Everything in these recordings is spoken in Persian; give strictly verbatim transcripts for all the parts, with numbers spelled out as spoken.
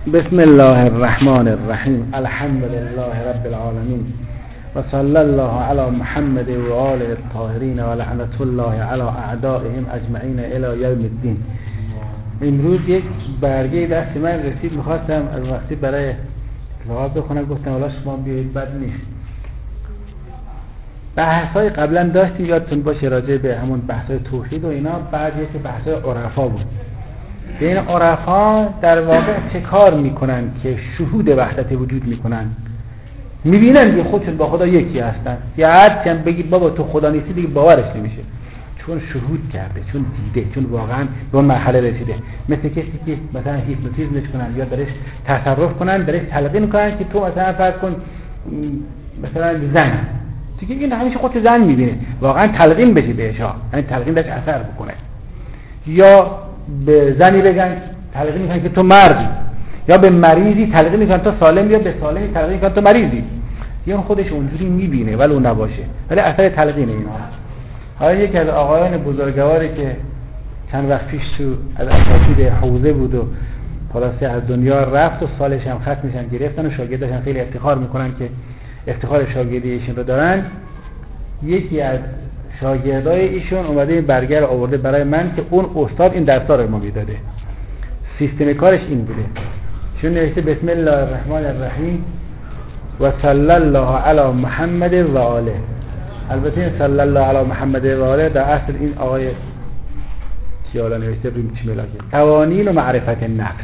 بسم الله الرحمن الرحیم. الحمد لله رب العالمین و صلی الله علی محمد و آله الطاهرین و لعنت الله علی اعدائهم اجمعین الی یوم الدین. امروز یک برگه دست من رسید، میخواستم از وقتی برای کتاب بخونم، گفتم والا شما بیایید، بد نیست. بحث‌های قبلا داشتیم، یادتون باشه راجع به همون بحث‌های توحید و اینا. بعد یک بحث‌های عرفا بود. این عرفا در واقع چه کار میکنن که شهود وحدت وجود میکنن، میبینن که خودشون با خدا یکی هستن. یا هر چند بگی بابا تو خدا نیستی دیگه باورش نمیشه، چون شهود کرده، چون دیده، چون واقعا به اون مرحله رسیده. مثل کسی که مثلا هیپنوتیزمش کنن یا درش تصرف کنن، درش تلقین کنن که تو مثلا فرض کن مثلا زن دیگه، این همیشه خودت زن میبینه، واقعا تلقین بشی بهش، یعنی تلقین داشت اثر بکنه. یا به زنی بگن تلقین میکنن که تو مردی، یا به مریضی تلقین میکنن تو سالم، یا به سالمی تلقین میکنن تو مریضی. یا خودش اونجوری میبینه ولو نباشه، ولی اثر تلقین اینا. حالا یکی از آقایان بزرگواری که چند وقت پیش تو از اساتید حوزه بود و خلاصه از دنیا رفت و سالش هم ختم میشن گرفتن و شاگرداشون خیلی افتخار میکنن که افتخار شاگردی ایشون رو دارن. یکی از شاگردای ایشون اومده این برگر رو آورده برای من که اون استاد این درس‌ها رو ما میداده. سیستم کارش این بوده، چون نوشته بسم الله الرحمن الرحیم و صلی الله علی محمد و آله. البته این صلی الله علی محمد و آله در اصل این آقای کیالا نوشته بریم چی ملاکه قوانین و معرفت نفس.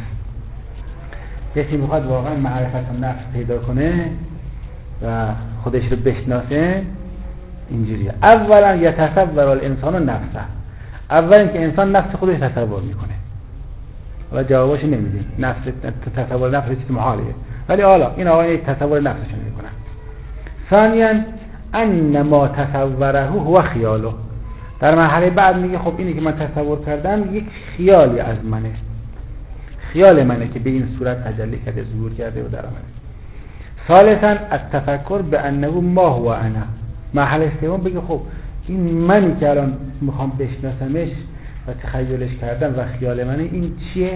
کسی میخواد واقعا معرفت نفس پیدا کنه و خودش رو بشناسه، اینجوریه. اولا یتصور الانسان نفسه، اول اینکه انسان نفس خودش تصور میکنه. حالا جوابش نمیدیم، نفس تصور نفس چیز محاله، ولی حالا این آقای تصور نفسش میکنه. ثانیا ان ما تصوره هو خیاله. در مرحله بعد میگه خب اینی که من تصور کردم یک خیالی از منه، خیال منه که به این صورت تجلی کرده، ظهور کرده و در منه. ثالثا التفکر بانه ما هو انا. مرحله سوم بگه خب این منی که الان میخوام بشناسمش و تخیلش کردم و خیال منه، این چیه؟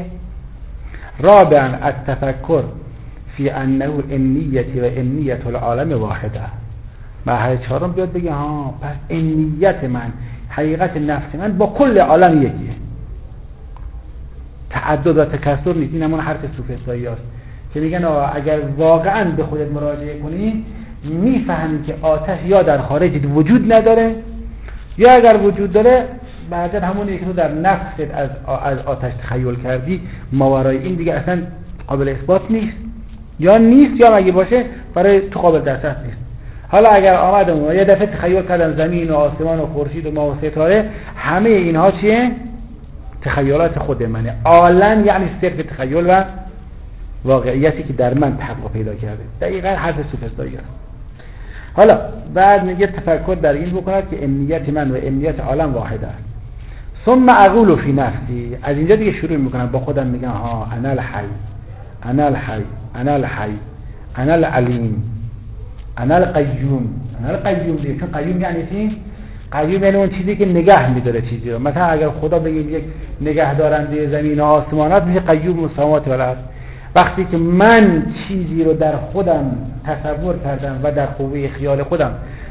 رابعا التفکر فی انه انیتی و انیت العالم واحده. مرحله چهارم بیاد بگه ها پس انیت من، حقیقت نفس من با کل عالم یکیه، تعدد و تکثر نیست. این همون حرف سوفسطایی هست که میگن اگر واقعا به خودت مراجعه کنی میفهمی که آتش یا در خارج وجود نداره، یا اگر وجود داره بعدا همونی که تو در نفست از از آتش تخیل کردی ماورای این دیگه اصلا قابل اثبات نیست، یا نیست یا اگه باشه برای تو قابل دسترس نیست. حالا اگر آمدم و یه دفعه تخیل کردم زمین و آسمان و خورشید و ماه و ستاره، همه اینها چیه؟ تخیلات خود منه. عالم یعنی صرف تخیل و واقعیتی که در من تحقق پیدا کرده. دقیقاً حرف سوفسطایی است. حالا بعد میگه تفکر در این بکند که امنیت من و امنیت عالم واحد است. ثم اقول فی نفسی. از اینجا دیگه شروع میکنم با خودم میگم ها انا الحی انا الحی انا الحی انا العلیم انا القیوم انا القیوم. دیگه چون قیوم یعنی چی؟ قیوم یعنی اون چیزی که نگه میداره چیزی رو. مثلا اگر خدا بگیم یک نگهدارنده زمین و آسمانات میشه قیوم السماوات و الارض. وقتی که من چیزی رو در خودم تصور کردم و در قوه خیال خودم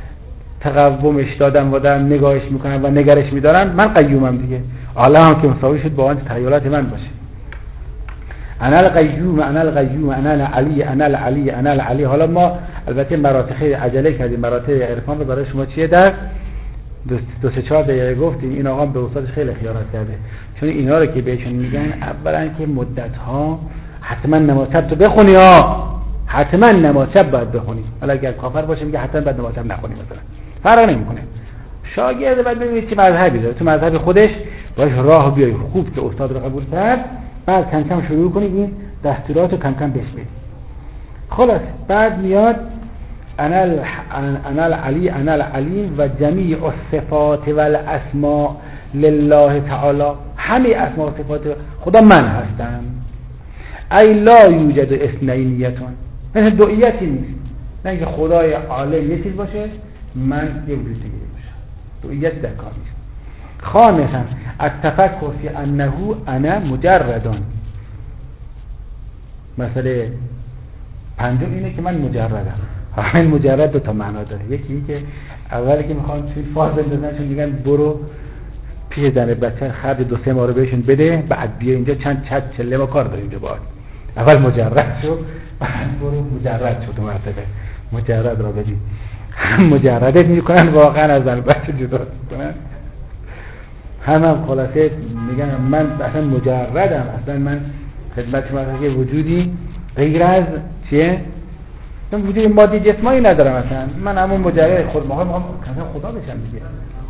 تقومش دادم و دارم نگاهش میکنم و نگرش میدارم، من قیومم دیگه. حالا هم که مساوی شد با آن تخیلات من باشه. انا القیوم انا القیوم انا العلی انا العلی انا العلی. حالا ما البته مراتب خیلی عجله کردیم، مراتب عرفان رو برای شما چیه در دو, دو سه چهار دقیقه گفتیم. این آقا به استادش خیلی خیانت کرده، چون اینا رو که بهشون میگن اولا که مدت ها حتما نماز شب تو بخونی، ها حتما نماز شب باید بخونی. حالا اگر کافر باشه میگه حتما باید نماز شب نخونی، مثلا فرق نمیکنه. شاگرد باید ببینید چه مذهبی داره، تو مذهب خودش باش راه بیای. خوب که استاد رو قبول کرد، بعد کم کم شروع کنید این دستورات رو کم کم بشنوید. خلاص بعد میاد انا انا العلی انا العلیم و جمیع الصفات والاسماء لله تعالی. همه اسماء و صفات خدا من هستم. ای لا یوجد اثنینیتون، مثل دوئیتی نیست، نه اینکه خدای عالم یه چیز باشه من یه وجود دیگه باشم، دوئیت در کار نیست. خامسا التفکر فی انه انا مجردون. مسئله پنجم اینه که من مجردم. همین مجرد دو تا معنا داره. یکی این که اولی که میخوان توی فاز بندازن چون میگن برو پیش زن بچه خرج دو سه ماه رو بهشون بده، بعد بیا اینجا چند چند چله ما کار داریم اینجا باید. اول مجرد شو، بعد برو مجرد شو. دو مرتبه مجرد را بدیم. هم مجردت میکنن واقعا از زن بچه جدا میکنن، هم هم خلاصه میگن من اصلا مجردم، اصلا من خدمت شما که وجودی غیر از چیه؟ من وجود مادی جسمانی ندارم اصلا، من همون مجرد خود ماها میخوام خدا بشم دیگه.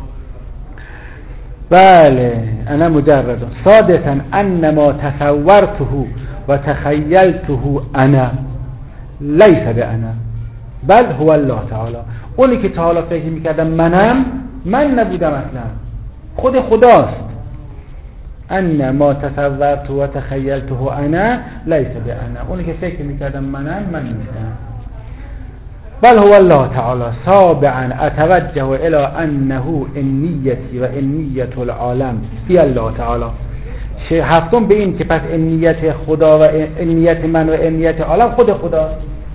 بله انا مجرد. سادسا انما تصورته و تخیلته انا لیس به انا بل هو الله تعالی. اونی که تا حالا فکر میکردم منم، من نبودم اصلا، خود خداست. انما تصورته و تخیلته انا لیس به انا. اونی که فکر میکردم منم، من نیستم. بل هو الله تعالی. سابعا اتوجه الى انه انیتی و انیت العالم فی الله تعالی. هفتم به این که پس انیت خدا و انیت من و انیت عالم خود خداست،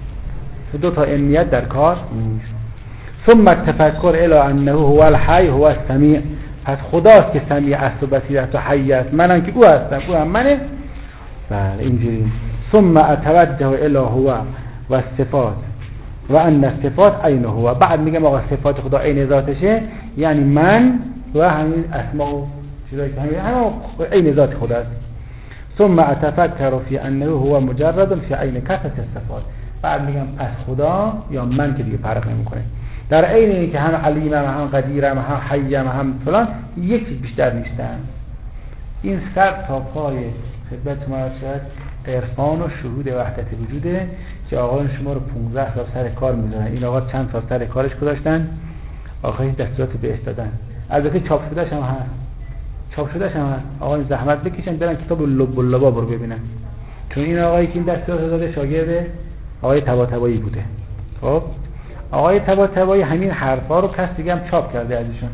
دو تا انیت در کار نیست. ثم التفکر الى انه هو الحی هو السمیع. پس خداست که سمیع است و بصیر است و حی است، منم که او هستم، او هم منه. بله اینجوری. ثم اتوجه الى هو و صفات و ان صفات عین هو. بعد میگم آقا صفات خدا عین ذاتشه، یعنی من و همین اسماء و چیزایی که همین عین ذات خداست. ثم اتفکر فی انه هو مجرد فی عین کثرت الصفات. بعد میگم پس خدا یا من که دیگه فرق نمیکنه، در عین اینکه هم علیمم، هم قدیرم، هم حیم، هم فلان، یکی بیشتر نیستن. این سر تا پای خدمت شما شد عرفان و شهود وحدت وجوده که آقایان شما رو پانزده سال سر کار میذارن. این آقا چند سال سر کارش گذاشتن، آخرش دستورات بهش دادن. البته چاپ شدهش هم هست، چاپ شدهش هم هست. آقایان زحمت بکشن برن کتاب لب اللباب رو ببینن، چون این آقایی که این دستورات داده شاگرد آقای طباطبایی بوده. خب آقای طباطبایی همین حرفا رو کس دیگه هم چاپ کرده ازشون.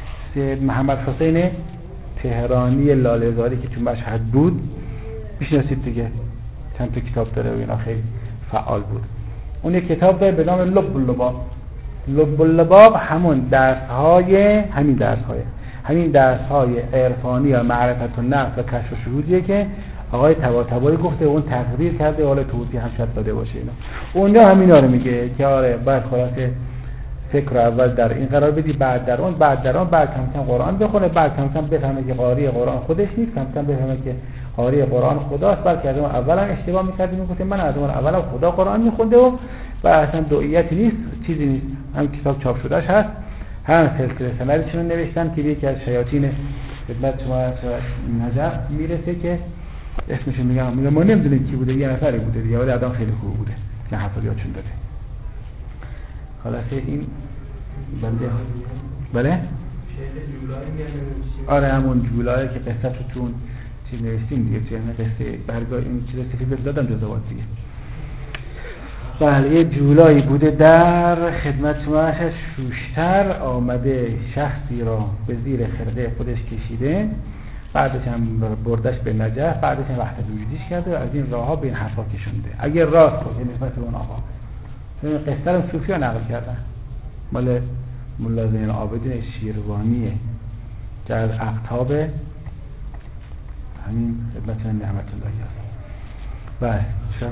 محمد حسین تهرانی لاله‌زاری که تو مشهد بود میشناسید دیگه، چند تا کتاب داره و اینا، خیلی فعال بود. اون یک کتاب داره به نام لب اللباب. لب اللباب همون درس‌های همین درس‌های همین درس‌های عرفانی و معرفت النفس و کشف و شهودیه که آقای طباطبایی گفته، اون تقریر کرده، حالا توضیح هم شاید داده باشه اینا. اونجا همینا رو میگه که آره بعد خلاصه فکر اول در این قرار بدی، بعد در اون، بعد در اون، بعد کم کم قرآن بخونه، بعد کم کم بفهمه که قاری قرآن خودش نیست، کم کم بفهمه که قاری قرآن خداست. بلکه از اون اول هم اشتباه می‌کرد، میگفت من از اون اول هم خدا قرآن می‌خونده و و اصلا دعیتی نیست، چیزی نیست. هم کتاب چاپ شدهش هست، هم سلسله سندشون نوشتن که یکی از شیاطین خدمت شما نجف میرسه که اسمش میگم میگم ما نمیدونیم کی بوده، یه نفری بوده دیگه، ولی آدم خیلی خوب بوده که حرفا یادشون داده. خلاصه این بنده بله آره همون جولای که قصه تو چون چیز نوشتیم دیگه، چه نه قصه برگاه این چیز سفید دادم جزوات دیگه. بله یه جولایی بوده در خدمت شما، شوشتر آمده شخصی را به زیر خرقه خودش کشیده، بعدش هم بردش به نجف، بعدش هم وحدت وجودیش کرده و از این راه ها به این حرفا کشونده. اگر راست باشه نسبت به اون آقا، این قصه رو صوفی ها نقل کردن، مال ملا زین العابدین شیروانیه که از اقطاب همین خدمت نعمت الله هست. بله شما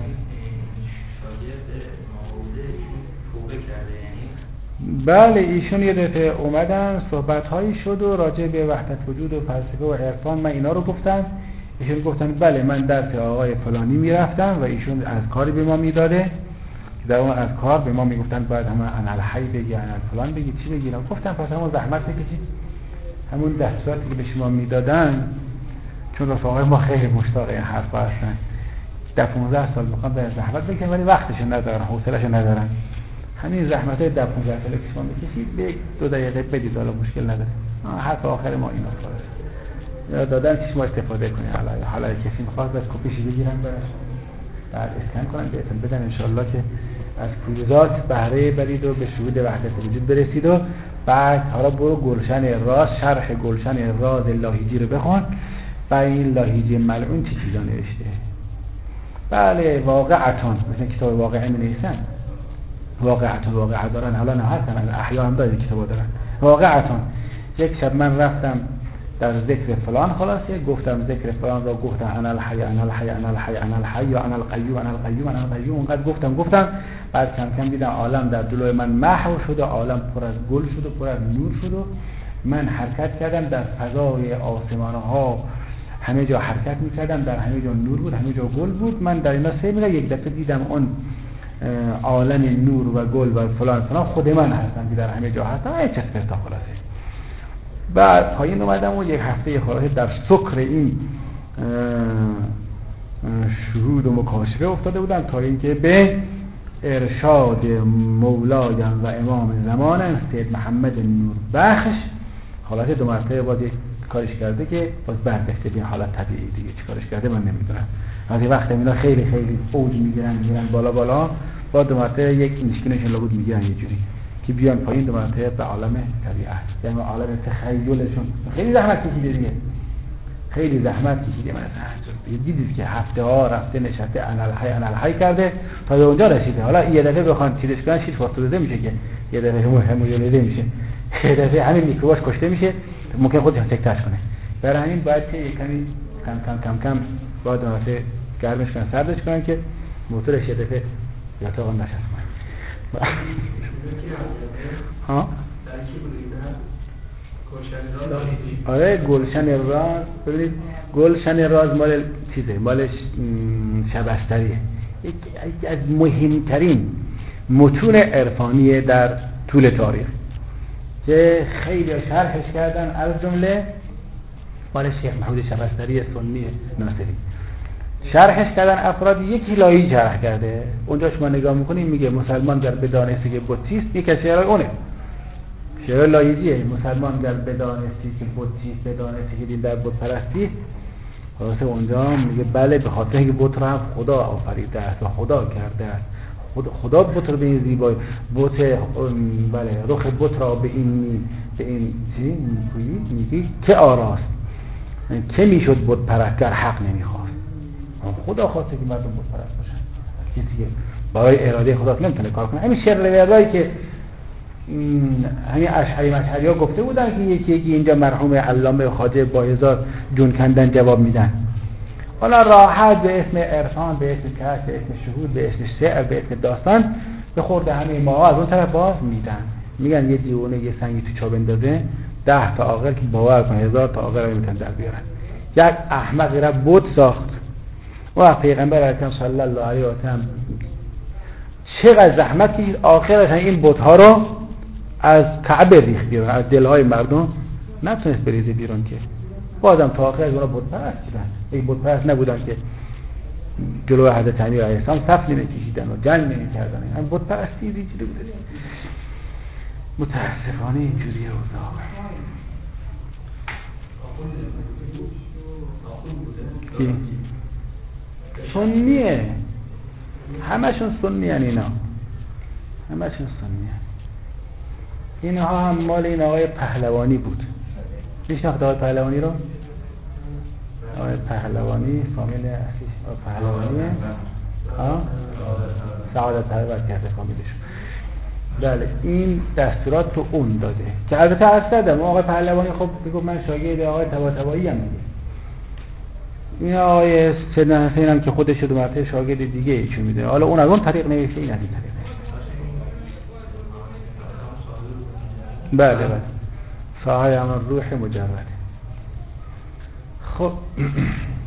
بله ایشون یه دفعه اومدن صحبت هایی شد و راجع به وحدت وجود و فلسفه و عرفان من اینا رو گفتم. ایشون گفتن بله من درس آقای فلانی میرفتم و ایشون از کاری به ما میداده که در اون از کار به ما میگفتن باید همه انالحی بگی، انال فلان بگی، چی بگی. گفتم پس همون زحمت بکشید، همون دستوراتی که به شما میدادن، چون رفقای ما خیلی مشتاق این حرفا هستن، ده پانزده سال میخوام به زحمت بکشن ولی وقتشو ندارن، حوصله‌شو ندارن. همین زحمت‌های ده پانزده سال که شما بکشید به دو دقیقه بدید، حالا مشکل نداره. حرف آخر ما اینا خلاص دادن که شما استفاده کنید. حالا حالا کسی می‌خواد بس کپیش بگیرن براش بعد اسکن کنن بهتون بدن، ان شاءالله که از فیوزات بهره برید و به شهود وحدت وجود برسید. و بعد حالا برو گلشن راز، شرح گلشن راز لاهیجی رو بخون و این لاهیجی ملعون چه چیزا نوشته. بله واقعتان، مثل کتاب واقعه می نویسن، واقعتان واقعه دارن، حالا نه هستن احیا هم داره کتابا دارن. واقعتان یک شب من رفتم در ذکر فلان، خلاصه گفتم ذکر فلان را گفتم انا الحی انا الحی انا الحی انا الحی یا انا القیوم انا القیوم انا القیوم، اونقدر گفتم گفتم بعد کم کم دیدم عالم در جلوی من محو شد، عالم پر از گل شد و پر از نور شد و من حرکت کردم در فضای آسمان ها، همه جا حرکت میکردم، در همه جا نور بود، همه جا گل بود. من در اینا سه میگم یک دفعه دیدم اون عالم نور و گل و فلان فلان خود من هستم که در همه جا هستم. این چه فرتا خلاصه. بعد پایین اومدم و یک هفته خلاصه در سکر این شهود و مکاشفه افتاده بودم تا اینکه به ارشاد مولایم و امام زمانم سید محمد نور بخش خلاصه دو مرتبه باز یک کارش کرده که باز برگشته به حالت طبیعی دیگه. چی کارش کرده من نمیدونم. وقتی وقت اینا خیلی خیلی اوج میگیرن میگیرن بالا بالا، با دو مرتبه یک اینشکینشون لابد میگیرن یه جوری که بیان پایین دو مرتبه به عالم طبیعت، یعنی عالم تخیلشون. خیلی زحمت کشیده دیگه، خیلی زحمت کشیده. من اصلا دیدید که هفته ها رفته نشسته انا الحی انا الحی کرده تا به اونجا رسیده. حالا یه دفعه بخوان چیزش کنن شیش فاصله میشه که یه دفعه همولیده میشه، یه دفعه همین میکروباش کشته میشه، ممکن خودش تکتاش کنه. برای همین باید که کمی کم کم کم کم با دفعه گرمش کنن سردش کنن که موتورش یه دفعه یاتاق نشست کنه. ها آره گلشن راز. ببینید گلشن راز مال چیزه، مال شبستریه، یکی از مهمترین متون عرفانی در طول تاریخ که خیلی شرحش کردن، از جمله مال شیخ محمود شبستری سنی ناصری شرحش کردن. افراد یکی لایی شرح کرده، اونجا شما نگاه میکنید میگه مسلمان گر بدانستی که بتیست، یک شعرهای اونه، شعر لاییه. مسلمان گر بدانستی که بتیست، بدانستی که دین در بت پرستی، خلاصه اونجا میگه بله به خاطر اینکه بت را هم خدا آفریده است و خدا کرده است. خدا خدا بت رو به این زیبایی، بت بله رخ بت را به این به این چی میگویی میگی که آراست، که میشد بت پرست گر حق نمیخواست. خدا خواسته که مردم بت پرست باشن، که دیگه برای اراده خدا نمیتونه کار کنه. همین شعر روایایی که همین اشعری مشعری ها گفته بودن که یکی یکی اینجا مرحوم علامه خواجه با هزار جون کندن جواب میدن. حالا راحت به اسم عرفان، به اسم کشف، به اسم شهود، به اسم شعر، به اسم داستان به خورده همه ما از اون طرف باز میدن. میگن یه دیوونه یه سنگی تو چا بندازه ده تا عاقل که باور کنه هزار تا عاقل رو میتونن در بیارن. یک احمقی را بت ساخت و پیغمبر اکرم صلی الله علیه و سلم چقدر زحمت کشید آخرش این بت ها رو از کعبه ریخت بیرون، از دلهای مردم نتونست بریزه بیرون، که بازم تا آخر از اونا بت پرست بودن. این بت پرست نبودن که جلو حضرت علی علیه السلام صف نمی‌کشیدن و جنگ نمی‌کردن، این بت پرستی اینجوری بوده. متاسفانه اینجوریه اوضاع. کی؟ سنیه، همشون سنی ان اینا، همشون سنی ان. اینها هم مال این آقای پهلوانی بود. میشناخت آقای پهلوانی رو؟ آقای پهلوانی فامیل اصلیش پهلوانیه، ها؟ سعادت پرور کرده فامیلش. بله این دستورات تو اون داده که البته عرض کردم آقای پهلوانی خب بگو من شاگرد آقای طباطبایی ام دیگه. این آقای سید حسین هم که خودش دو مرتبه شاگرد دیگه ایشون میده. حالا اون از اون طریق نوشته، این از این طریق. بله بله صاحب امر روح مجرد. خب